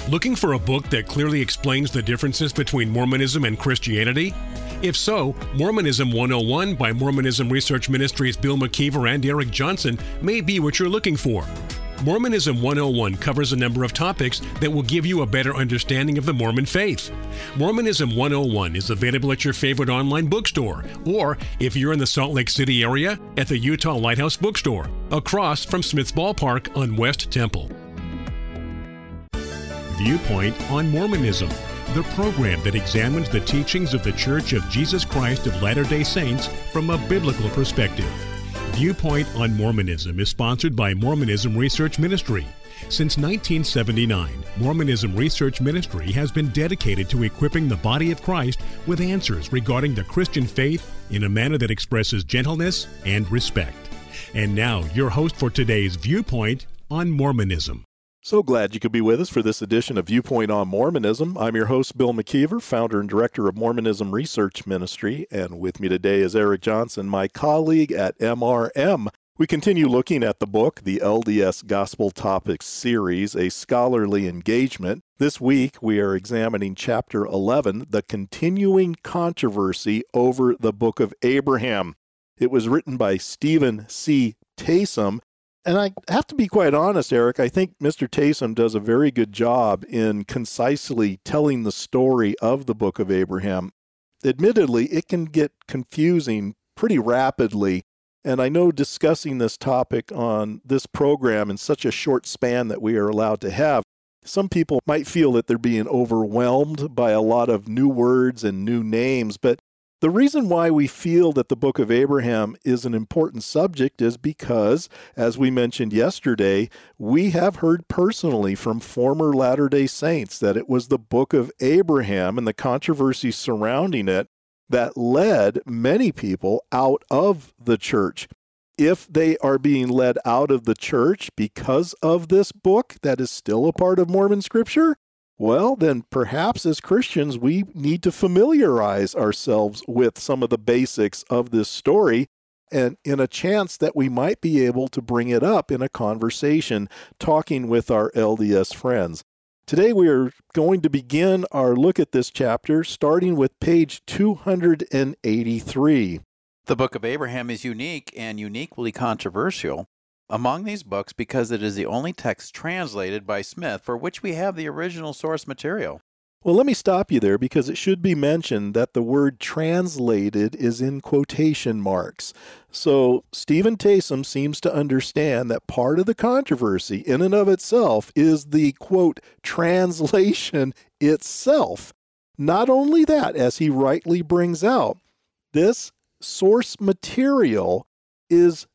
Looking for a book that clearly explains the differences between Mormonism and Christianity? If so, Mormonism 101 by Mormonism Research Ministries' Bill McKeever and Eric Johnson may be what you're looking for. Mormonism 101 covers a number of topics that will give you a better understanding of the Mormon faith. Mormonism 101 is available at your favorite online bookstore, or if you're in the Salt Lake City area, at the Utah Lighthouse Bookstore, across from Smith's Ballpark on West Temple. Viewpoint on Mormonism, the program that examines the teachings of the Church of Jesus Christ of Latter-day Saints from a biblical perspective. Viewpoint on Mormonism is sponsored by Mormonism Research Ministry. Since 1979, Mormonism Research Ministry has been dedicated to equipping the body of Christ with answers regarding the Christian faith in a manner that expresses gentleness and respect. And now, your host for today's Viewpoint on Mormonism. So glad you could be with us for this edition of Viewpoint on Mormonism. I'm your host, Bill McKeever, founder and director of Mormonism Research Ministry, and with me today is Eric Johnson, my colleague at MRM. We continue looking at the book, the LDS Gospel Topics Series, a scholarly engagement. This week, we are examining Chapter 11, The Continuing Controversy over the Book of Abraham. It was written by Stephen C. Taysom. And I have to be quite honest, Eric, I think Mr. Taysom does a very good job in concisely telling the story of the Book of Abraham. Admittedly, it can get confusing pretty rapidly, and I know discussing this topic on this program in such a short span that we are allowed to have, some people might feel that they're being overwhelmed by a lot of new words and new names, but the reason why we feel that the Book of Abraham is an important subject is because, as we mentioned yesterday, we have heard personally from former Latter-day Saints that it was the Book of Abraham and the controversy surrounding it that led many people out of the church. If they are being led out of the church because of this book that is still a part of Mormon Scripture, well, then perhaps as Christians, we need to familiarize ourselves with some of the basics of this story, and in a chance that we might be able to bring it up in a conversation, talking with our LDS friends. Today, we are going to begin our look at this chapter, starting with page 283. The Book of Abraham is unique and uniquely controversial among these books because it is the only text translated by Smith for which we have the original source material. Well, let me stop you there because it should be mentioned that the word translated is in quotation marks. So Stephen Taysom seems to understand that part of the controversy in and of itself is the, quote, translation itself. Not only that, as he rightly brings out, this source material is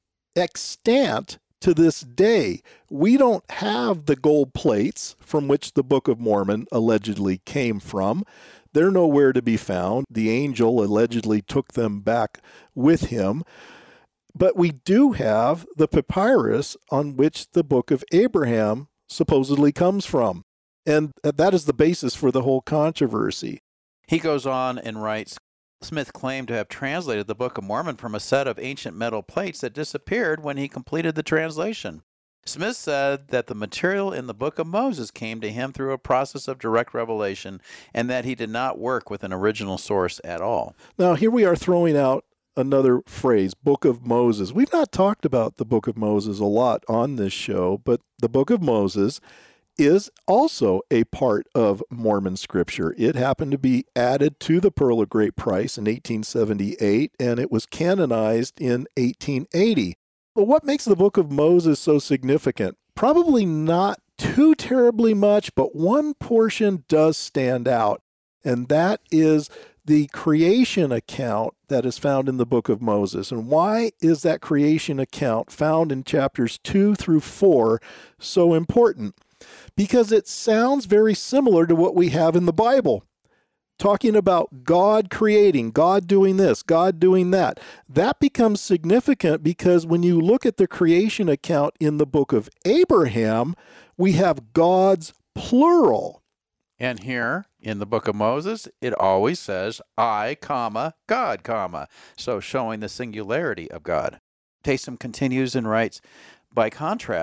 extant to this day. We don't have the gold plates from which the Book of Mormon allegedly came from. They're nowhere to be found. The angel allegedly took them back with him. But we do have the papyrus on which the Book of Abraham supposedly comes from. And that is the basis for the whole controversy. He goes on and writes, Smith claimed to have translated the Book of Mormon from a set of ancient metal plates that disappeared when he completed the translation. Smith said that the material in the Book of Moses came to him through a process of direct revelation and that he did not work with an original source at all. Now, here we are throwing out another phrase, Book of Moses. We've not talked about the Book of Moses a lot on this show, but the Book of Moses is also a part of Mormon Scripture. It happened to be added to the Pearl of Great Price in 1878, and it was canonized in 1880. But what makes the Book of Moses so significant? Probably not too terribly much, but one portion does stand out, and that is the creation account that is found in the Book of Moses. And why is that creation account found in chapters 2 through 4 so important? Because it sounds very similar to what we have in the Bible, talking about God creating, God doing this, God doing that. That becomes significant because when you look at the creation account in the Book of Abraham, we have God's plural. And here in the Book of Moses, it always says, I, comma, God, comma, so showing the singularity of God. Taysom continues and writes, by contrast,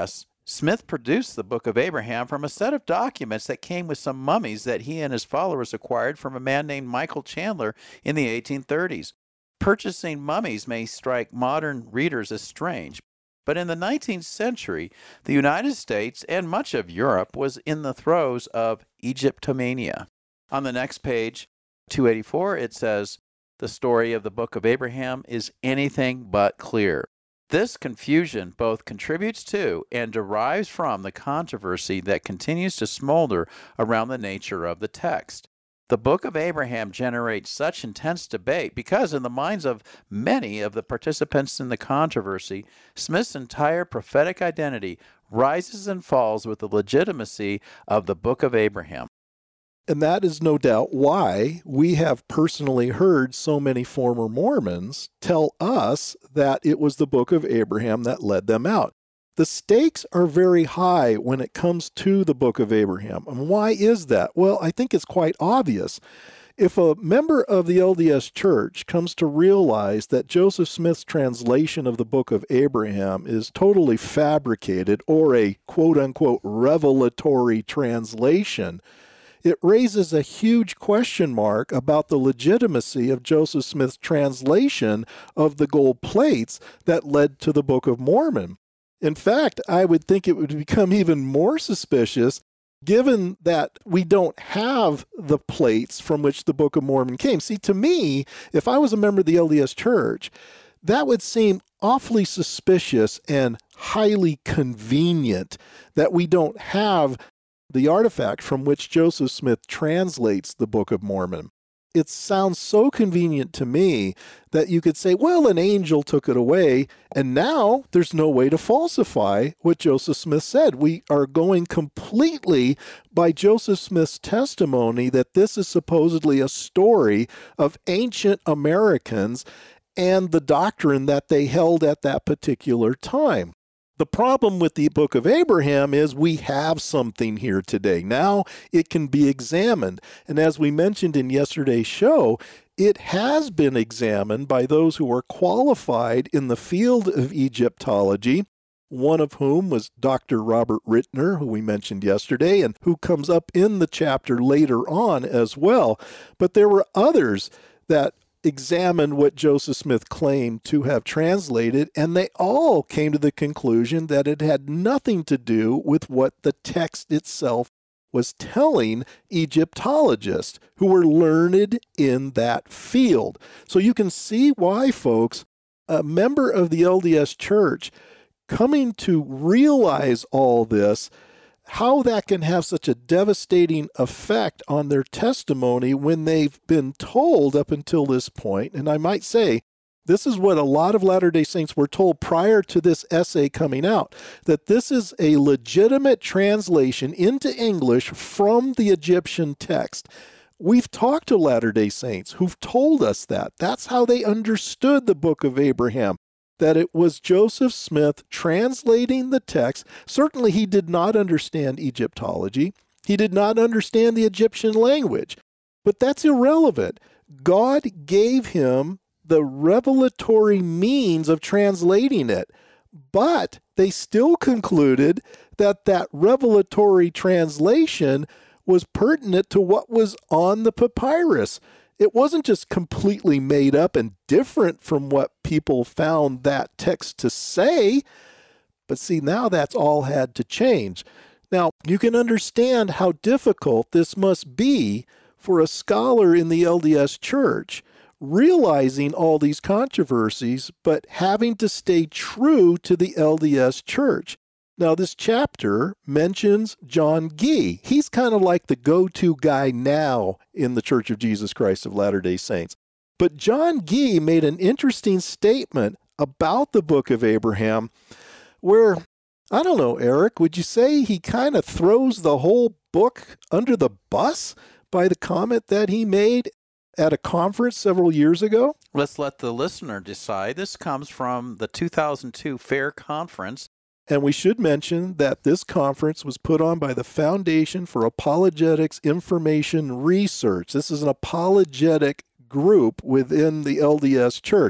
Smith produced the Book of Abraham from a set of documents that came with some mummies that he and his followers acquired from a man named Michael Chandler in the 1830s. Purchasing mummies may strike modern readers as strange, but in the 19th century, the United States and much of Europe was in the throes of Egyptomania. On the next page, 284, it says, "The story of the Book of Abraham is anything but clear. This confusion both contributes to and derives from the controversy that continues to smolder around the nature of the text. The Book of Abraham generates such intense debate because, in the minds of many of the participants in the controversy, Smith's entire prophetic identity rises and falls with the legitimacy of the Book of Abraham." And that is no doubt why we have personally heard so many former Mormons tell us that it was the Book of Abraham that led them out. The stakes are very high when it comes to the Book of Abraham. And why is that? Well, I think it's quite obvious. If a member of the LDS Church comes to realize that Joseph Smith's translation of the Book of Abraham is totally fabricated or a quote-unquote revelatory translation, it raises a huge question mark about the legitimacy of Joseph Smith's translation of the gold plates that led to the Book of Mormon. In fact, I would think it would become even more suspicious given that we don't have the plates from which the Book of Mormon came. See, to me, if I was a member of the LDS Church, that would seem awfully suspicious and highly convenient that we don't have the artifact from which Joseph Smith translates the Book of Mormon. It sounds so convenient to me that you could say, well, an angel took it away, and now there's no way to falsify what Joseph Smith said. We are going completely by Joseph Smith's testimony that this is supposedly a story of ancient Americans and the doctrine that they held at that particular time. The problem with the Book of Abraham is we have something here today. Now it can be examined. And as we mentioned in yesterday's show, it has been examined by those who are qualified in the field of Egyptology, one of whom was Dr. Robert Rittner, who we mentioned yesterday, and who comes up in the chapter later on as well. But there were others that examined what Joseph Smith claimed to have translated, and they all came to the conclusion that it had nothing to do with what the text itself was telling Egyptologists who were learned in that field. So you can see why, folks, a member of the LDS Church coming to realize all this, how that can have such a devastating effect on their testimony when they've been told up until this point. And I might say, this is what a lot of Latter-day Saints were told prior to this essay coming out, that this is a legitimate translation into English from the Egyptian text. We've talked to Latter-day Saints who've told us that. That's how they understood the Book of Abraham, that it was Joseph Smith translating the text. Certainly he did not understand Egyptology. He did not understand the Egyptian language. But that's irrelevant. God gave him the revelatory means of translating it. But they still concluded that that revelatory translation was pertinent to what was on the papyrus. It wasn't just completely made up and different from what people found that text to say. But see, now that's all had to change. Now, you can understand how difficult this must be for a scholar in the LDS Church, realizing all these controversies, but having to stay true to the LDS Church. Now, this chapter mentions John Gee. He's kind of like the go-to guy now in the Church of Jesus Christ of Latter-day Saints. But John Gee made an interesting statement about the Book of Abraham where, I don't know, Eric, would you say he kind of throws the whole book under the bus by the comment that he made at a conference several years ago? Let's let the listener decide. This comes from the 2002 Fair Conference. And we should mention that this conference was put on by the Foundation for Apologetics Information Research. This is an apologetic group within the LDS Church.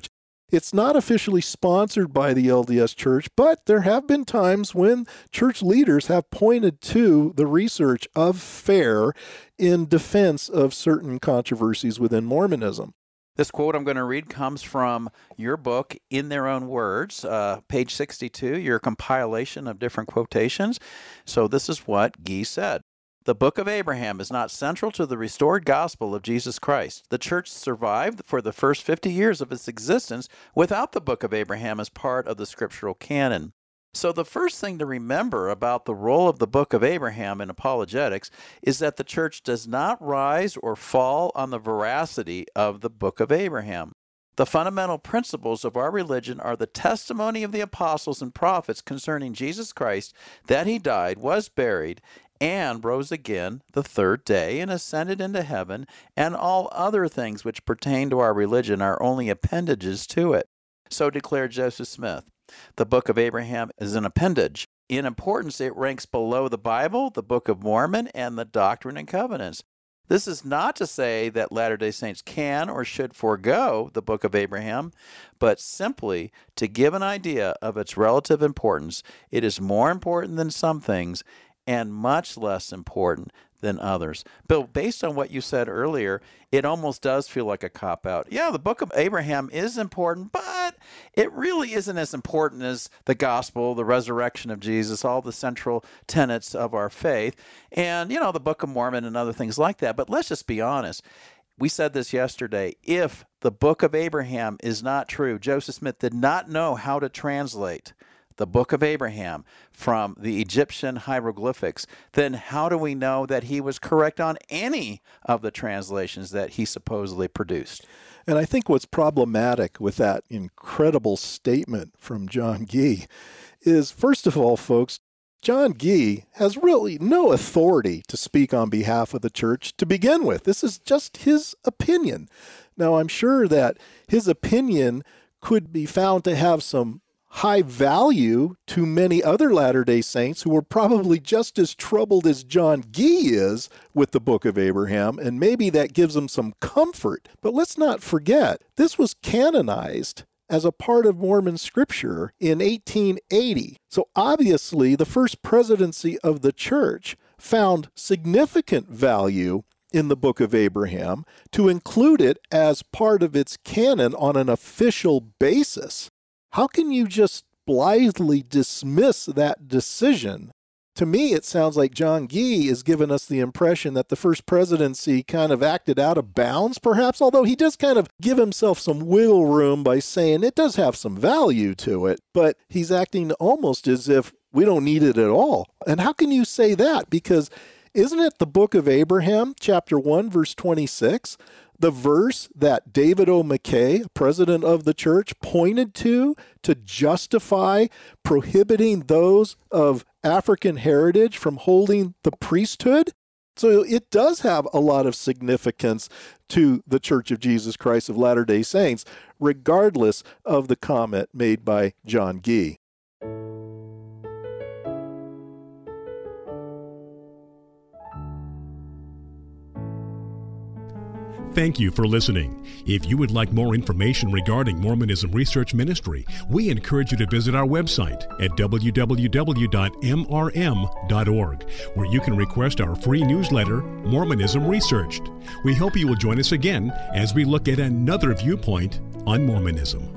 It's not officially sponsored by the LDS Church, but there have been times when church leaders have pointed to the research of FAIR in defense of certain controversies within Mormonism. This quote I'm going to read comes from your book, In Their Own Words, page 62, your compilation of different quotations. So this is what Gee said. The Book of Abraham is not central to the restored gospel of Jesus Christ. The church survived for the first 50 years of its existence without the Book of Abraham as part of the scriptural canon. So the first thing to remember about the role of the Book of Abraham in apologetics is that the church does not rise or fall on the veracity of the Book of Abraham. The fundamental principles of our religion are the testimony of the apostles and prophets concerning Jesus Christ, that he died, was buried, and rose again the third day and ascended into heaven, and all other things which pertain to our religion are only appendages to it. So declared Joseph Smith. The Book of Abraham is an appendage. In importance, it ranks below the Bible, the Book of Mormon, and the Doctrine and Covenants. This is not to say that Latter-day Saints can or should forego the Book of Abraham, but simply to give an idea of its relative importance. It is more important than some things, and much less important than others. Bill, based on what you said earlier, it almost does feel like a cop-out. Yeah, the Book of Abraham is important, but it really isn't as important as the gospel, the resurrection of Jesus, all the central tenets of our faith, and, the Book of Mormon and other things like that. But let's just be honest. We said this yesterday. If the Book of Abraham is not true, Joseph Smith did not know how to translate the Book of Abraham from the Egyptian hieroglyphics, then how do we know that he was correct on any of the translations that he supposedly produced? And I think what's problematic with that incredible statement from John Gee is, first of all, folks, John Gee has really no authority to speak on behalf of the church to begin with. This is just his opinion. Now, I'm sure that his opinion could be found to have some high value to many other Latter-day Saints who were probably just as troubled as John Gee is with the Book of Abraham, and maybe that gives them some comfort. But let's not forget, this was canonized as a part of Mormon scripture in 1880. So obviously, the first presidency of the church found significant value in the Book of Abraham to include it as part of its canon on an official basis. How can you just blithely dismiss that decision? To me, it sounds like John Gee is giving us the impression that the first presidency kind of acted out of bounds, perhaps, although he does kind of give himself some wiggle room by saying it does have some value to it, but he's acting almost as if we don't need it at all. And how can you say that? Because isn't it the Book of Abraham, chapter 1, verse 26? The verse that David O. McKay, president of the church, pointed to justify prohibiting those of African heritage from holding the priesthood? So it does have a lot of significance to the Church of Jesus Christ of Latter-day Saints, regardless of the comment made by John Gee. Thank you for listening. If you would like more information regarding Mormonism Research Ministry, we encourage you to visit our website at www.mrm.org, where you can request our free newsletter, Mormonism Researched. We hope you will join us again as we look at another viewpoint on Mormonism.